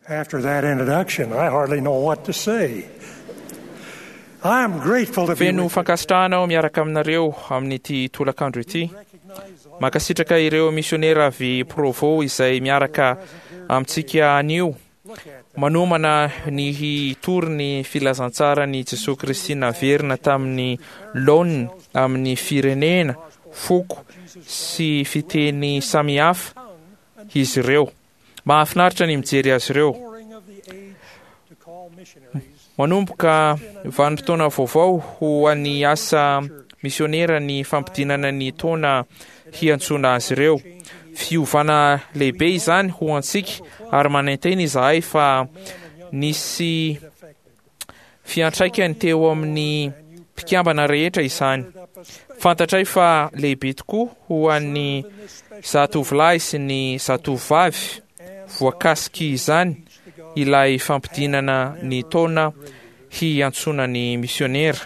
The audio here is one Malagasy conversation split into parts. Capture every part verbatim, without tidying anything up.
After that introduction, I hardly know what to say. I am grateful to be Feno with fankasitrahana miaraka aminareo amin'ity tolakandro ity. Mankasitraka ireo misionera avy Provo izay miaraka amintsika anio. Manomana ny tory ny filazantsara ny Jesosy Kristy naverina tamin'ny laoniny amin'ny firenena, foko sy fiteny samihafa izy ireo. Mahafinaritra ny mijery azy ireo. Manomboka vanim-potoana vaovao ho an'ny asa misionera ny fampidinana ny taona hiantsona azy ireo. Fiovana lehibe izany ho antsika ary manaintena izahay fa nisy fiantraikany teo amin'ny mpikambana rehetra izany. Fantatray fa lehibe tokoa ho an'ny zatovolahy sy ny zatovovavy voakasika izany ilay fampidinana ny taona hiantsona ny misionera.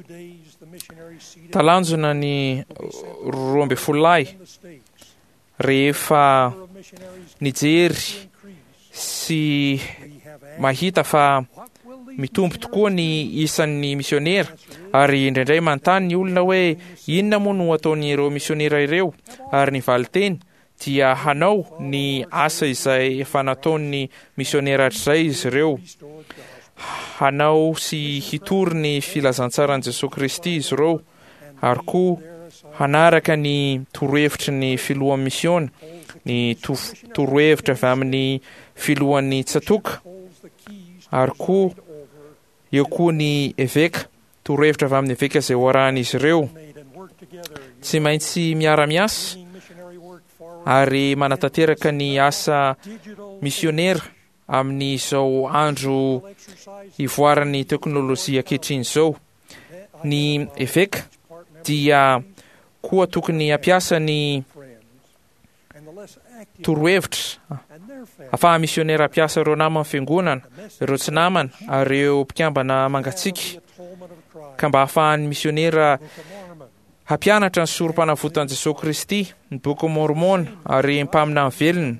Talanjona ny roa amby folo lahy rehefa nijery sy mahita fa mitombo tokoa ny isan'ny misionera ary indraindray manontany ny olona hoe inona moa no ataony ireo misionera ireo, ary ny valiteny dia hanao ny asa izay efa nataon'ny misionera hatrizay izy ireo. Hanao sy hitory ny filazantsaran'i Jesosy Kristy izy ireo, ary koa hanaraka ny torohevitry ny filohan'ny misiona, ny torohevitra avy amin'ny filohan'ny tsatoka, ary koa eo koa ny eveka, torohevitra avy amin'ny eveka izay hoarahan'izy ireo. Tsy maintsy miara-miasa ary manatanteraka ny asa misionera amin'izao andro ivoaran'ny teknôlôjia ankehitriny izao. Ny eveka dia koa tokony hampiasa ny torohevitra ahafaha misionera hampiasa ireo namana fiangonana, ireo tsy namana ary ireo mpikambana mangatsiaka, ka mba ahafahan'ny misionera hampianatra ny sorom-panavotan'i Jesosy Kristy, ny boky Mormona ary mpamina velona.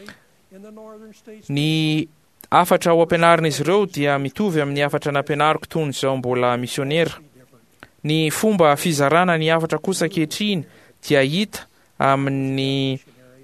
Ny afatra ho ampianarina izy ireo dia mitovy amin'ny afatra nampianariko toy izao mbola misionera. Ny fomba fizarana ny afatra kosa ankehitriny dia hita amin'ny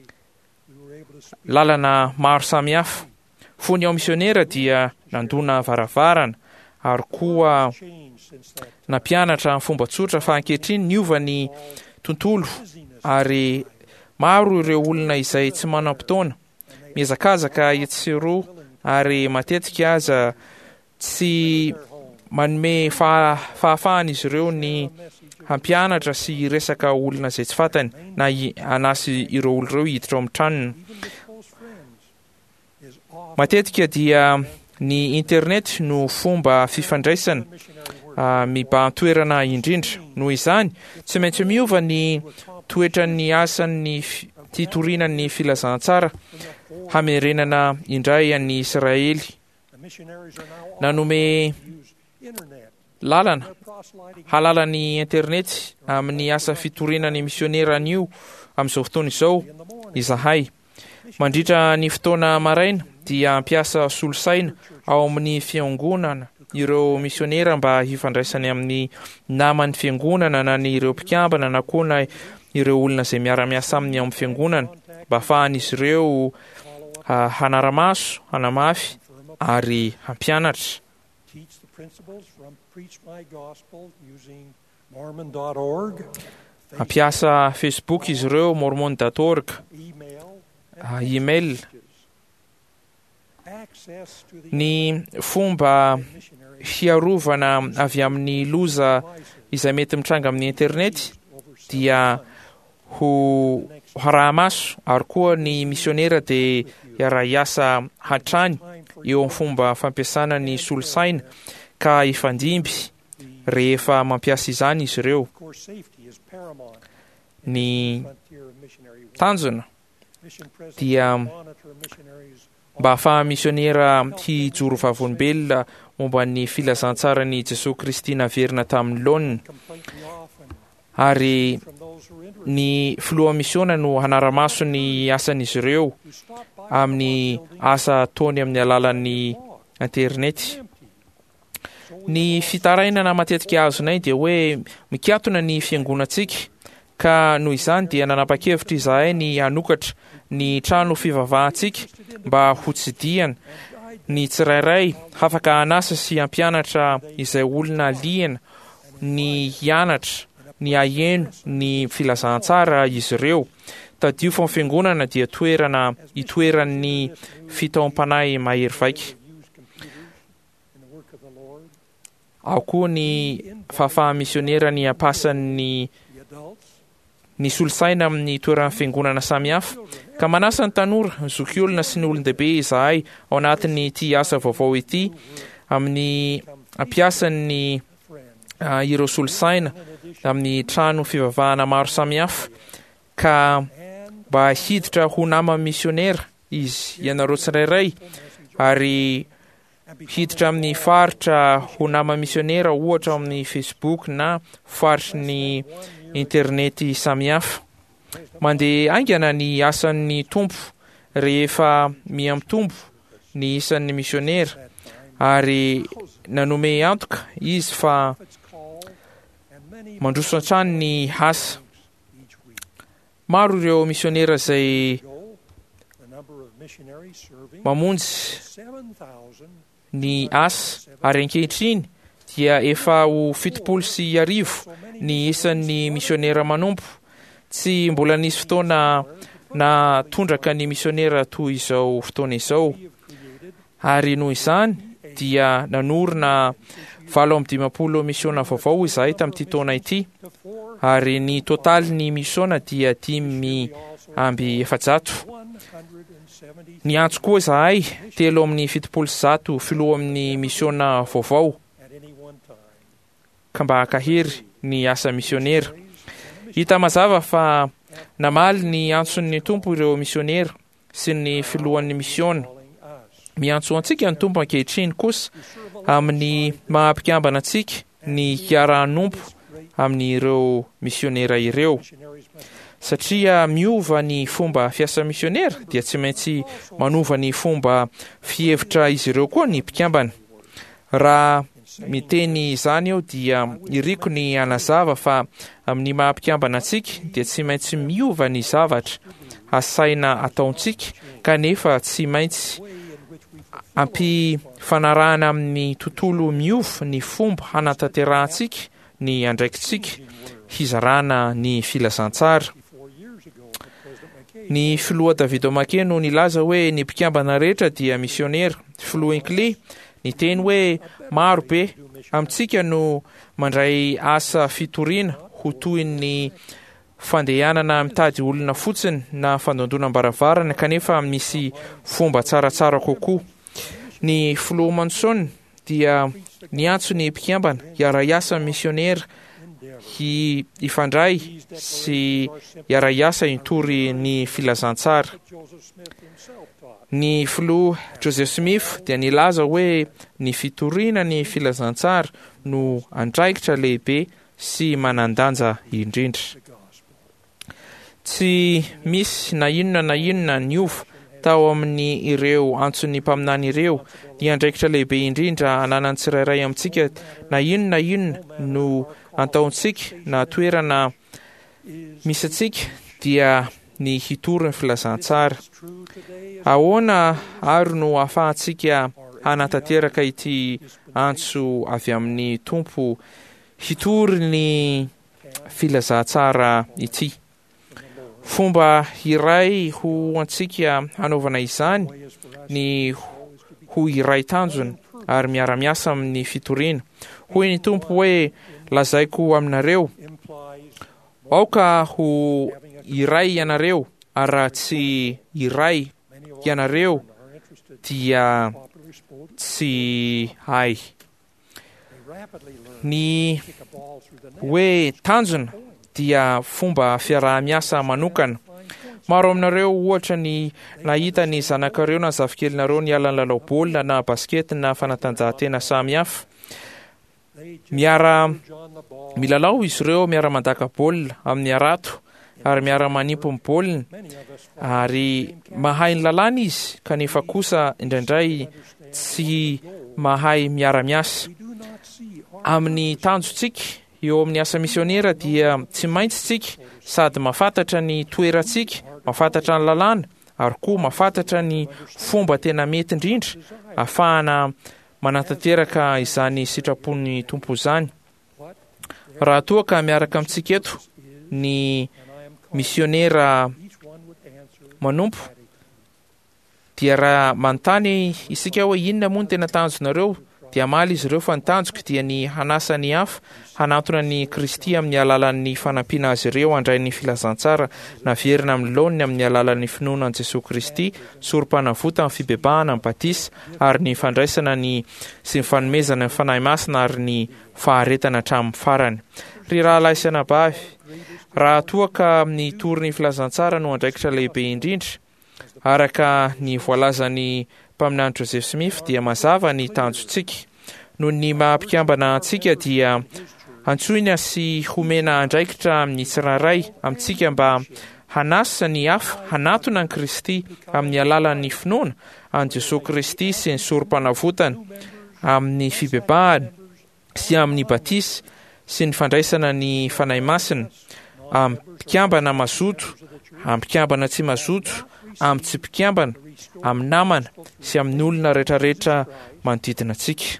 lalana maro samihafa. Fony ao misionera dia nandona varavarana ary koa nampianatra ny fomba tsotra fa ankehitriny niova ny tontolo ary maro ireo olona izay tsy manam-potoana miazakazaka etsero ary matetika aza tsy manome fahafahana izy ireo ny hampianatra sy resaka olona izay tsy fantany na anasy ireo olo ireo hiditra ao amin'ny tranony. Matetika dia ny internet no fomba fifandraisana uh, mibahan-toerana indrindra. Noho izany tsy maintsy miova ny toetra ny asan'ny titorinan'ny filazantsara hamerenana indray an'ny Israely. Nanome lalana halalan'ny internet amin'ny asa fitorinan'ny misionera anio amin'izao fotoana izao izahay. Mandritra ny fotoana maraina dia ampiasa solosaina ao amin'ny fiangonana ireo misionera mba hifandraisany amin'ny naman'ny fiangonana na ny ireo mpikambana na koa na ireo olona izay miara-miasa aminy amin'ny fiangonana mba ahafahan'izy ireo uh, hanara-maso, hanamafy ary hampianatra. Ampiasa Facebook izy ireo, mormon dot org, uh, email. Ny fomba hiarovana avy amin'ny loza izay mety mitranga amin'ny internet dia ho harahamaso ary koa ny misionera dia hiara-hiasa hatrany eo amin'ny fomba fampiasana ny solosaina ka hifandimby rehefa mampiasa izany izy ireo. Ny tanjona dia mba ahafaha misionera hijoro vavolombelona momba ny filazantsarany Jesosy Kristy naverina tamin'ny laoniny, ary ny filoha misiona no hanara-maso ny asan'izy ireo amin'ny asa ataony amin'ny alalan'ny internety. Ny fitarainana matetika azonay dia hoe mikatona ny fiangonantsika, ka noho izany dia nanapa-kevitra izahay ny hanokatra ny trano fivavahantsika mba ho tsidiana ny tsirairay, afaka hanasa sy hampianatra izay olona liana ny hianatra, ny aheno ny filazantsara izy ireo. Tadio fa ny fiangonana dia toerana itoeran'ny fitaom-panahy mahery vaika. Ao koa ny fahafaha-misionera ny ampasan'ny ny solosaina amin'ny toeran'ny fiangonana samihafa, ka manasa ny tanora, ny zokiolona sy ny olon-dehibe izahay ao anatin'ny ity asa vaovao ity amin'ny ampiasan'ny uh, ireo solosaina amin'ny trano fivavahana maro samihafa, ka mba hiditra ho nama misionera izy ianareo tsirairay, ary hiditra amin'ny faritra ho nama misionera ohatra amin'ny Facebook na faritra ny internety samihafa. Mandeha aingana ny asan'ny tompo rehefa miamitombo ny isan'ny misionera, ary nanome antoka izy fa mandroso an-trano ny asa. Maro ireo misionera izay mamonjy ny asa, ary ankehitriny dia efa ho fitopolo sy arivo ny isan'ny misionera manompo. Tsy mbola nisy fotoana na tondraka ny misionera toy izao fotoana izao, ary noho izany dia nanorina valo amby dimampolo misiona vaovao izahay tamin'ity taona ity, ary ny totaly ny misiona dia dimy amby efajato. Ny antso koa izahay telo amin'ny fitopolo sy zato filoha amin'ny misiona vaovao, ka mba hakahery ny asa misionera. Hita mazava fa namaly ny antson'ny tompo ireo misionera sy ny filohan'ny misiona. Miantso antsika ny tompo ankehitriny kosa amin'ny mahampikambana antsika ny hiara-nompo amin'ireo misionera ireo, satria miova ny fomba fiasa misionera dia tsy maintsy manova ny fomba fihevitra izy ireo koa ny mpikambana. Raha miteny izany eo dia iriko ny anazava fa amin'ny mahampikambana antsika dia tsy maintsy miova ny zavatra asaina ataontsika, kanefa tsy maintsy ampifanarahana amin'ny tontolo miova ny fomba hanatanterantsika ny andraikitsika hizarana ny filazantsara. Ny filoha Davido Makeno nilaza hoe ny mpikambana rehetra dia misionera. Filoha Inkle ny teny hoe maro be amintsika no mandray asa fitoriana ho toy ny fandehanana mitady olona fotsiny na fandondonam-baravarana, kanefa misy fomba tsaratsara kokoa. Ny filoha Manson dia niantso ny mpikambana hiara-iasa misionera hi ifandray sy hiara-iasa hitory ny filazantsara. Ny filoha Joseph Smith dia nilaza hoe ny fitoriana ny filazantsara no andraikitra lehibe sy manandanja indrindra. Tsy misy na inona na inona niova tao amin'ny ireo antson'ny mpaminany ireo. Ny andraikitra lehibe indrindra ananan'ny tsirairay amintsika na inona inona no antaontsika na toerana misy atsika dia ny hitory ny filazantsara. Ahoana ary no ahafahantsika hanatanteraka ity antso avy amin'ny tompo hitory ny filazantsara ity? Fomba iray ho antsika hanaovana izany ny ho iray tanjona ary miara-miasa amin'ny fitoriana. Hoy ny tompo hoe lazaiko aminareo, aoka ho iray ianareo, ary raha tsy iray ianareo dia tsy hay. Ny hoe tanjona dia fomba fiaraha-miasa manokana. Maro aminareo ohatra ny nahita ny zanakareo na zafikely-nareo ny alan'ny lalao baolina na baskety na fanatanjahantena samihafa. Miara milalao izy ireo, miara mandaka baolina amin'ny arato, ary miara-manimpo ny baolina ary mahay ny lalàna izy kanefa kosa indraindray tsy mahay miara-miasa. Amin'ny tanjontsika eo amin'ny asa misionera dia tsy maintsy tsika sady mafantatra ny toerantsika, mafantatra ny lalàna ary koa mafantatra ny fomba tena mety indrindra ahafahana manatanteraka izany sitrapon'ny tompo izany. Raha toa ka miaraka amintsika eto ny misionera manompo dia raha manontany isika hoe inona moa ny tena tanjonareo dia maly izy ireo fa ny tanjoko dia ny hanasa ny hafa, hanantona ny Kristy amin'ny alalan'ny fanampiana azy ireo handray ny filazantsara naverina amin'ny laoniny amin'ny alalan'ny finoana an'i Jesosy Kristy, sorom-panavota amin'ny fibebahana, ny batisa ary ny fandraisana ny sy ny fanomezana ny fanahy masina ary ny faharetana hatramin'ny farany. Ry rahalahy sy anabavy, raha toa ka amin'ny tory ny filazantsara no andraikitra lehibe indrindra araka ny voalazan'ny mpaminany Joseph Smith dia mazava ny tanjontsika. Noho ny mampikambana antsika dia antsoina sy homena andraikitra amin'ny tsirairay amintsika mba hanasa ny hafa, hanatona ny Kristy amin'ny alalan'ny finoana an Jesosy Kristy sy ny sorom-panavotana amin'ny fibebahana sy amin'ny batisa sy ny fandraisana ny fanahy masina, amin'ny mpikambana mazoto, amin'ny mpikambana tsy mazoto, amin'ny tsy mpikambana, amin'ny namana sy amin'ny olona rehetrarehetra manodidina antsika.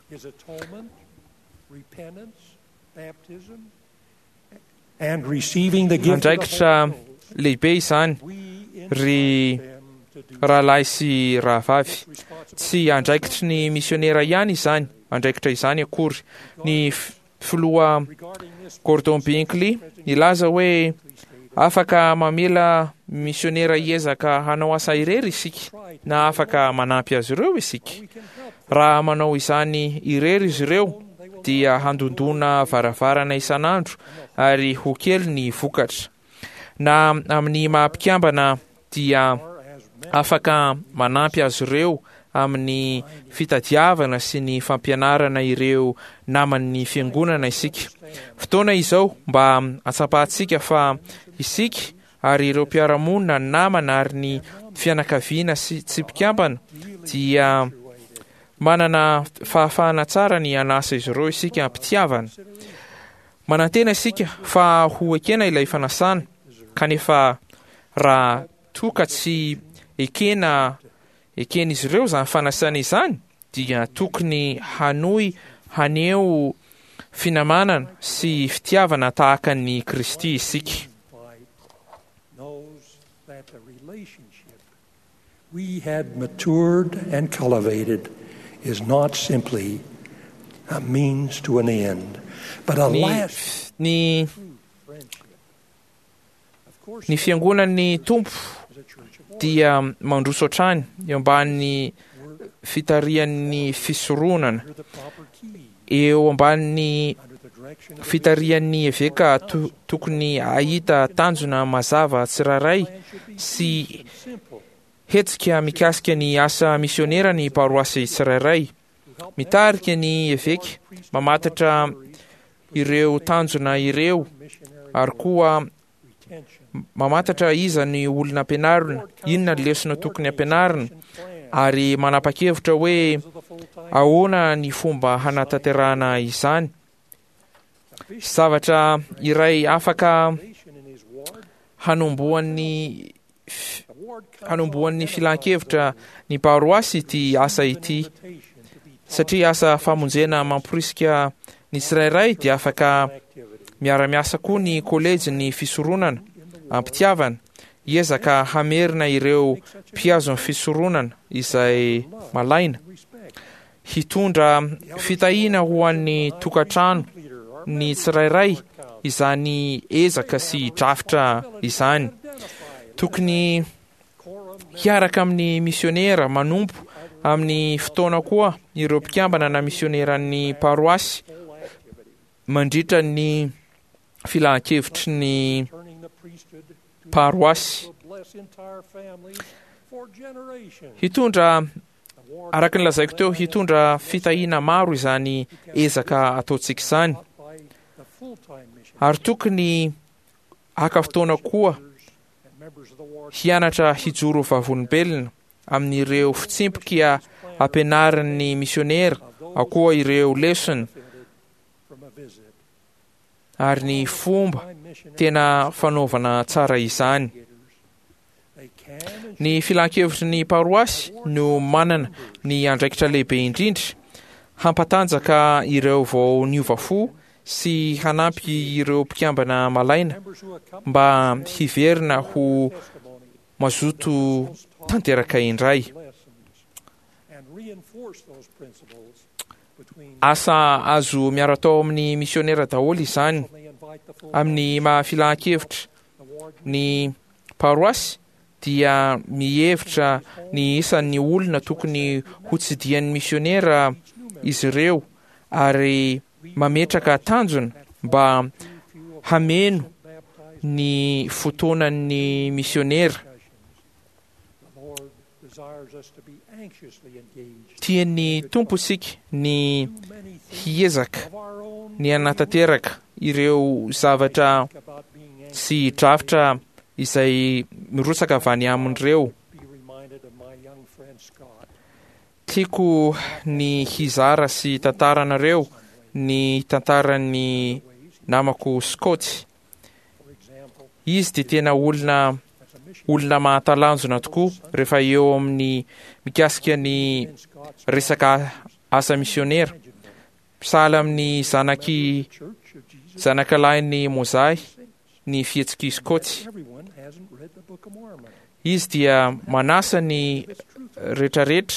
Andraikitra lehibe izany ry rahalahy sy rahavavy. Tsy andraikitry ny misionera ihany izany, andraikitra izany akory. Ny filoha Gordon Binkly nilaza hoe afaka mamela misionera hiezaka hanao asa irery isika na afaka manampy azy ireo isika. Raha manao izany irery izy ireo dia handondona varavarana isan'andro ary ho kely ny vokatra. Na amin'ny mampikambana dia afaka manampy azy ireo amin'ny fitadiavana sy ny fampianarana ireo naman'ny fiangonana isika. Fotoana izao mba atsapahantsika fa isika ary ireo mpiara-monina ny namana ary ny fianakaviana sy tsy mpikambana dia manana fahafahana tsara ny anasa izy ireo isika ampitiavana. Manantena isika fa ho ekena ilay fanasana, kanefa raha toka tsy ekena ekena izy ireo zany fanasana izany dia tokony hanohy haneo finamanana sy fitiavana tahaka ny Kristy isika. We had matured and cultivated is not simply a means to an end, but a last. Ni ni fiangonan'ny tompo dia mandroso hatrany eo ambanin'ny fitarian'ny fisoronana, eo ambanin'ny fitarian'ny eveka to, tokony ahita tanjona mazava tsirairay sy hetsika mikasika ny asa misionera ny paroasy tsirairay. Mitarika ny eveka mamantatra ireo tanjona ireo ary koa mamantatra iza ny olona ampianarina, inona ny lesona tokony ampianarina ary manapa-kevitra hoe ahoana ny fomba hanatanterahana izany. Zavatra iray afaka hanomboan'ny hanomboan'ny filan-kevitra ny paroasy ity asa ity, satria asa famonjena mamporisika ny tsirairay dia afaka miara-miasa koa ny kolejy ny fisoronana ampitiavana hiezaka hamerina ireo mpiazo ny fisoronana izay malaina, hitondra fitahiana ho an'ny tokantrano ny tsirairay izany ezaka sy drafitra izany. Tokony hiaraka amin'ny misionera manompo amin'ny fotoana koa ireo mpikambana na misioneran'ny paroasy mandritra ny filan-kevitry ny paroasy. Hitondra, araka ny lazaiko teo, hitondra fitahiana maro izany ezaka ataontsika izany. Ary tokony haka fotoana koa hianatra hijoro vavolombelona amin'ireo fitsimpoka ampianaran'ny misionera, akoa ireo lesson ary ny fomba tena fanaovana tsara izany. Ny filan-kevitry ny paroasy no manana ny andraikitra lehibe indrindra hampatanjaka ireo vao niova fo sy hanampy ireo mpikambana malaina mba hiverina ho mazoto tanteraka indray. Asa azo miara-tao amin'ny misionera daholo izany. Amin'ny mahafilan-kevitra ny paroasy dia mihevitra ny isan'ny olona tokony ho tsidian'ny misionera izy ireo ary mametraka tanjona mba hameno ny fotoanan'ny misionera. Tian'ny tompo isika ny hiezaka ny anatanteraka ireo zavatra sy drafitra izay mirotsaka avy any amin'ireo. Tiako ny hizara sy tantaranareo ny tantaran'ny namako Scott. Izy dia tena olona olona mahatalanjona tokoa rehefa eo amin'ny mikasika ny resaka asa misionera. Misahala amin'ny zanaky zanakalahin'ny Mozay, ny fihetsiky Scott. Izy dia manasa ny rehetrarehetra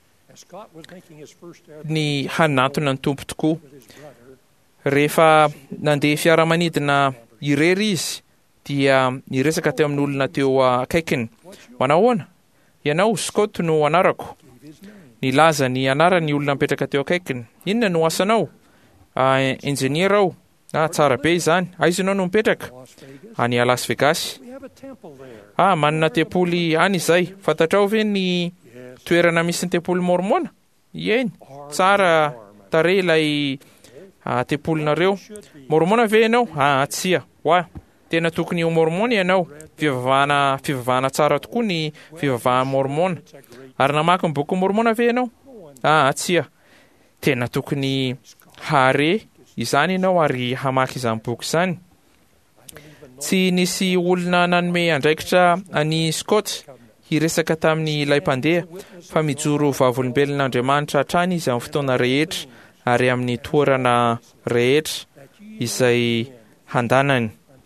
ny hanantona ny tompo tokoa. Rehefa nandeha fiaramanidina irery izy dia niresaka teo amin'ny olona teo akaikiny. Manahoana? Ianao Scott no anarako. Nilaza ny anarany olona mipetraka teo akaikiny. Inona no asanao? Enjeniera aho. Ah, tsara be izany. Aiza ianao no mipetraka? Any a Las Vegas. Ah, manana tempoly any izay. Fantatrao ve ny toerana misy ny tempoly mormona? Eny, tsara tarehy ilay tempolinareo. Mormona ve ianao? Ah, tsia. Wa, tena tokony ho mormona ianao. Fivavahana fivavahana tsara tokoa ny fivavahana mormona. Ary namaky ny boky mormona ve ianao? Ah, tsia. Tena tokony hare izany ianao ary hamaky izany boky izany. Tsy nisy olona nanome andraikitra any Scott hiresaka tamin'ny ilay mpandeha fa mijoro vavolombelon'Andriamanitra hatrany izy amin'ny fotoana rehetra ary amin'ny toerana rehetra izay handanany.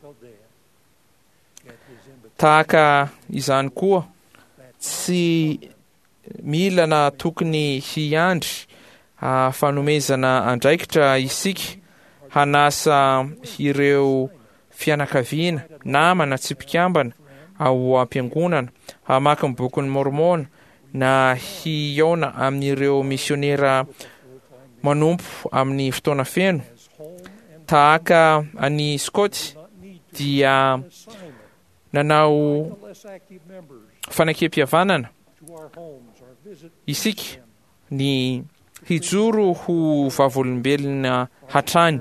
Tahaka izany koa, tsy mila na tokony hiandry fanomezana andraikitra isika hanasa ireo fianakaviana, namana tsy mpikambana ao am-piangonana, hamaky ny bokin'ny mormona na hiaona amin'ireo misionera manompo amin'ny fotoana feno. Tahaka any Scott dia nanao fanakempihavanana isika ny hijoro ho vavolombelona hatrany.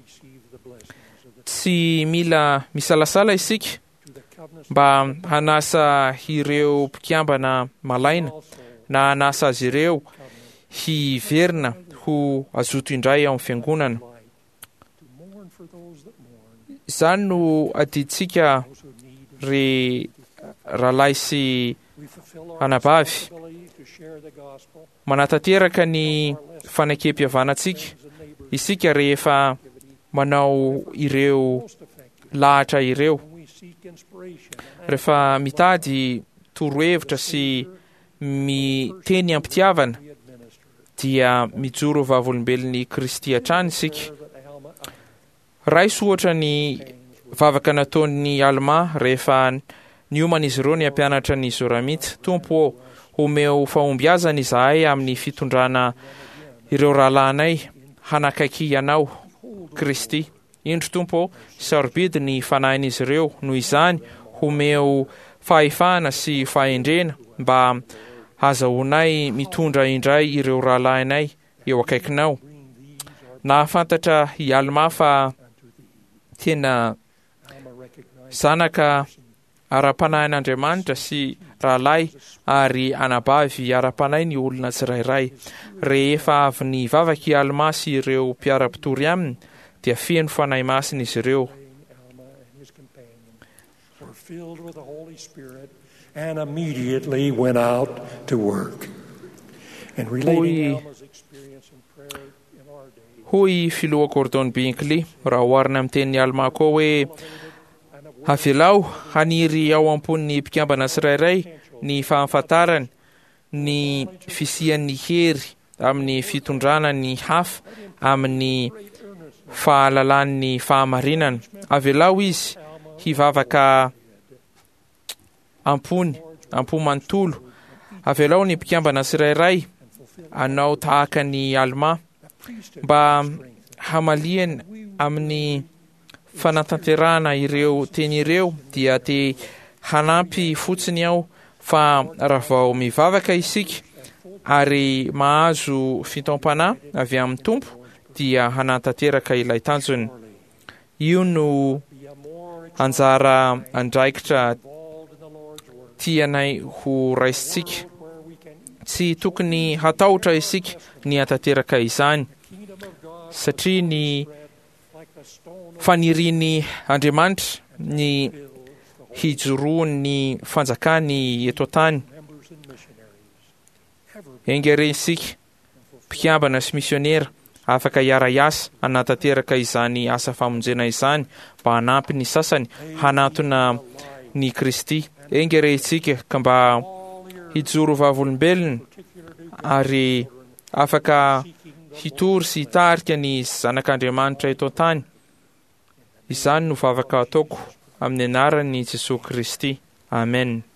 Tsy mila misalasala isika mba hanasa ireo mpikambana malaina na hanasa azy ireo hiverina ho azoto indray ao amin'ny fiangonana. Izany no adiditsika re rahalahy sy anabavy. Manatanteraka ny fanakempihavanantsika isika rehefa manao ireo lahatra ireo. Rehefa mitady torohevitra sy miteny ampitiavana dia mijoro vavolombelon'ny Kristy hatrany isika. Raiso ohatra ny vavaka nataon'ny Alma rehefa niomana izy ireo ny ampianatra ny Zoramita. Tompo, omeo fahombiazana izahay amin'ny fitondrana ireo rahalahinay hanakaiky ianao Kristy. Indro Tompo, sarobidy ny fanahin'izy ireo, noho izany omeo fahefana sy fahendrena mba azahoanay mitondra indray ireo rahalahinay eo akaikinao. Nahafantatra i Alma fa tena zanaka ara-panahin'Andriamanitra sy rahalahy ary anabavy ara-panahy ny olona tsirairay. Rehefa avy ny vavaky Alma sy ireo mpiara-pitory aminy dia feno fanahy masina izy ireo. Filled with the Holy Spirit and immediately went out to work. And relating Alma's experience in prayer in our day. Hoy filoha Gordon Binkly, raha oharina amin'ny tenin'ny Alma koa hoe avelao haniry ao amponin'ny mpikambana tsirairay ny fahafantarany ny fisian'ny hery amin'ny fitondrana ny hafa amin'ny fahalalan'ny fahamarinana. Avelao izy hivavaka ampony, ampomanontolo. Avelao ny mpikambana tsirairay anao tahaka ny Alma mba hamaliana amin'ny fanatanterahana ireo teny ireo dia te hanampy fotsiny aho fa raha vao mivavaka isika ary mahazo fitaom-panahy avy amin'ny Tompo dia hanantanteraka ilay tanjony. Io no anjara andraikitra tianay ho raisitsika. Tsy tokony hatahotra isika ny hatanteraka izany satria ny faniriany Andriamanitra ny hijoroan'ny fanjakany eto tany. Engere isika mpikambana sy misionera afaka hiara-iasa hanatanteraka izany asa famonjena izany mba hanampy ny sasany hanatona ny Kristy. Engere isika ka mba hijoro vavolombelona ary afaka hitory sy hitarika ny zanak'Andriamanitra eto tany. Izany no vavaka ataoko amin'ny anaran'i Jesosy Kristy. Amen.